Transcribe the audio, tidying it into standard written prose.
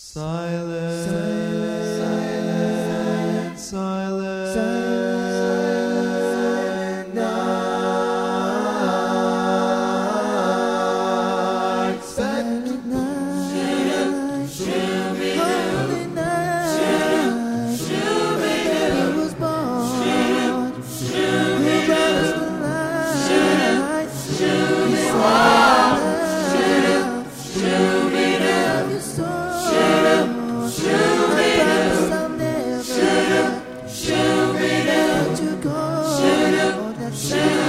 Silence, silent, silent, silent night, silent night, holy night, baby was born, who brought us the light, He's silent, of your soul. Shoot me down.